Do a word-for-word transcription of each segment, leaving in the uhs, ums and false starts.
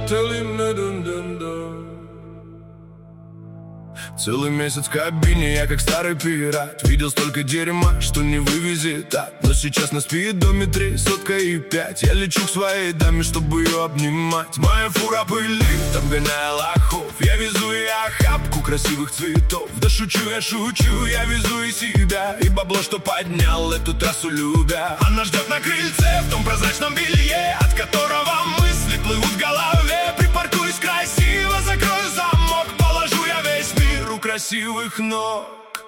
Целый месяц в кабине, я как старый пират. Видел столько дерьма, что не вывезет так. Но сейчас на спидометре сотка и пять. Я лечу к своей даме, чтобы ее обнимать. Моя фура пылит, обгоняя лохов. Я везу и охапку красивых цветов. Да шучу, я шучу, я везу и себя. И бабло, что поднял эту трассу любя. Она ждет на крыльце в том прозрачном белье, от которого мысли плывут в голове. Припаркуюсь красиво, закрою замок, положу я весь мир у красивых ног.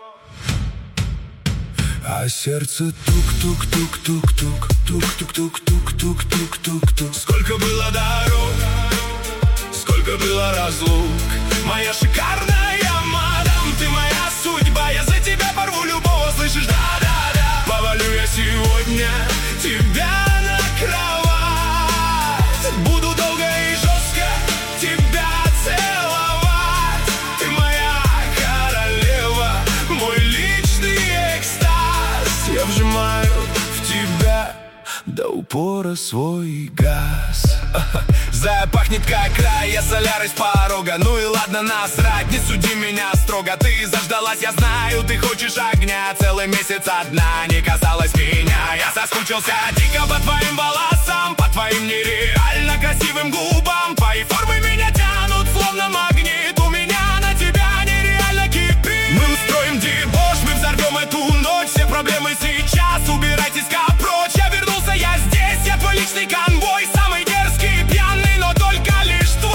А сердце тук-тук-тук-тук-тук, тук-тук-тук-тук-тук-тук-тук. Сколько было дорог, сколько было разлук. Моя шикарная мадам, ты моя судьба. Я за тебя порву любого, слышишь, да-да-да. Повалю я сегодня тебя на кровать. Буду долго и жестко тебя целовать. Ты моя королева, мой личный экстаз. Я вжимаю в тебя до упора свой газ. Зая пахнет как рай, я солярой с порога. Ну и ладно, насрать, не суди меня строго. Ты заждалась, я знаю, ты хочешь огня. Целый месяц одна не касалась меня. Я соскучился дико по твоим волосам, по твоим нереально красивым губам. Твои формы меня тянут, словно магнит. У меня на тебя нереально кипит. Мы устроим дебош, мы взорвем эту ночь. Все проблемы сейчас, убирайтесь-ка прочь. Я вернулся, я здесь, я твой личный конвой. Самый дерзкий, пьяный, но только лишь твой.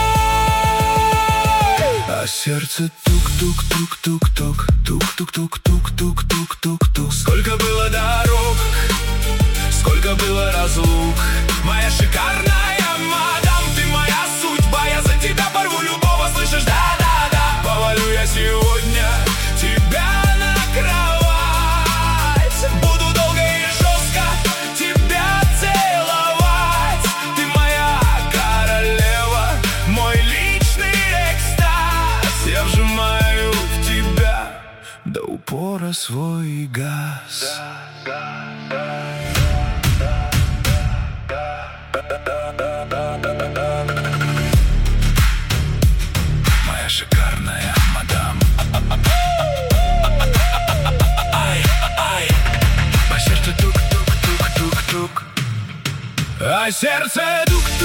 А сердце тук-тук-тук-тук-тук, тук-тук-тук-тук-тук-тук-тук. Сколько было дорог, сколько было разлук. Моя шикарная мадам, ты моя судьба. Я за тебя порву любого, слышишь, да-да-да. Повалю я сегодня тебя на кровать. Буду долго и жестко тебя целовать. Ты моя королева, мой личный экстаз. Я вжимаю в тебя до упора свой газ. Моя шикарная мадам. Ай, ай. По сердцу тук-тук-тук-тук-тук. А сердце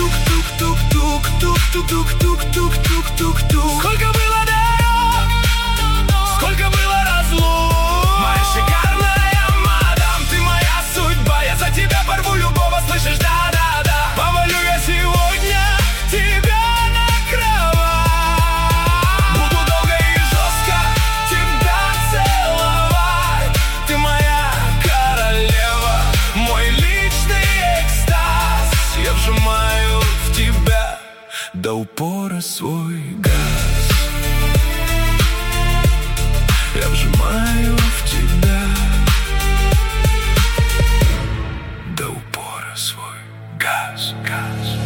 тук-тук-тук-тук-тук-тук-тук-тук-тук-тук. Сколько было дорог, сколько было разлук. Моя шикарная мадам, ты моя судьба. Я за тебя порву любого, слышишь, да-да-да. Повалю я сегодня тебя на кровать. Буду долго и жестко тебя целовать. Ты моя королева, мой личный экстаз. Я вжимаю в тебя до упора свой газ. Я вжимаю в тебя до упора свой газ, газ.